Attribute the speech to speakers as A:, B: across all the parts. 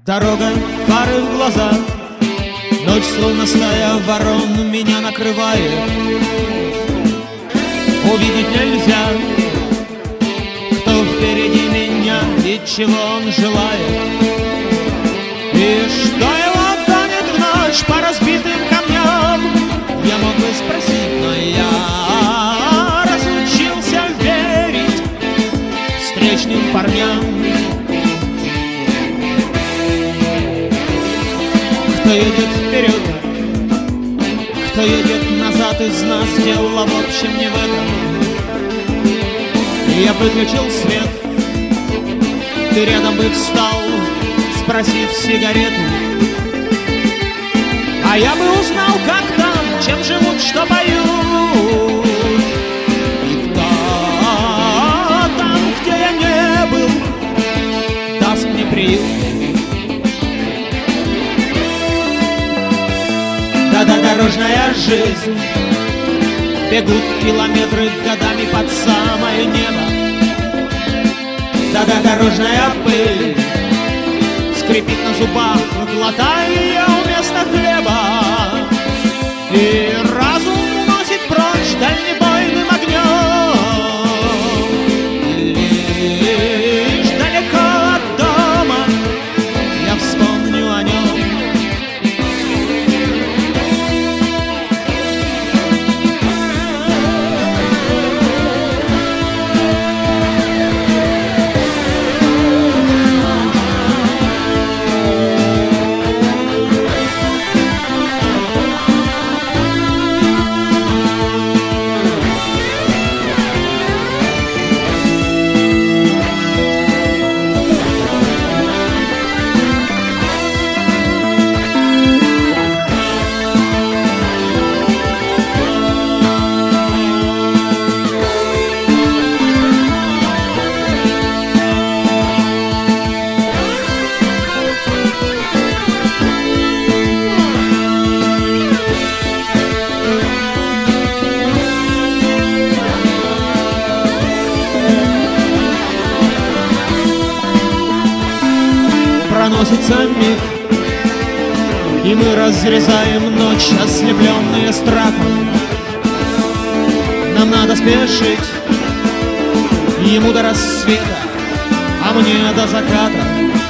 A: Дорога, фары в глаза, ночь, словно стая ворон, меня накрывает. Увидеть нельзя, кто впереди меня и чего он желает. И что его гонит в ночь по разбитым камням, я мог бы спросить, но я разучился верить встречным парням. Кто едет вперед, кто едет назад из нас, дело в общем не в этом. Я выключил свет, ты рядом бы встал, спросив сигарету. А я бы узнал, как там, чем живут, что поют. И кто там, где я не был, даст мне приют. Да-да, дорожная жизнь, бегут километры годами под самое небо. Да-да, дорожная пыль скрипит на зубах, глотая ее вместо хлеба. И разум уносит прочь дальнебойным огнем. И лишь далеко от дома я вспомню о нем. Проносится миг, и мы разрезаем ночь, ослепленные страхом. Нам надо спешить, ему до рассвета, а мне до заката.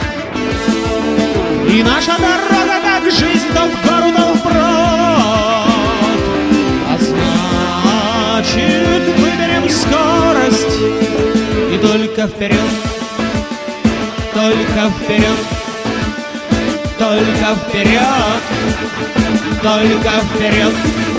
A: И наша дорога, как жизнь, то в гору, то вброд. А значит, выберем скорость и только вперед, только вперед. Только вперед, только вперед.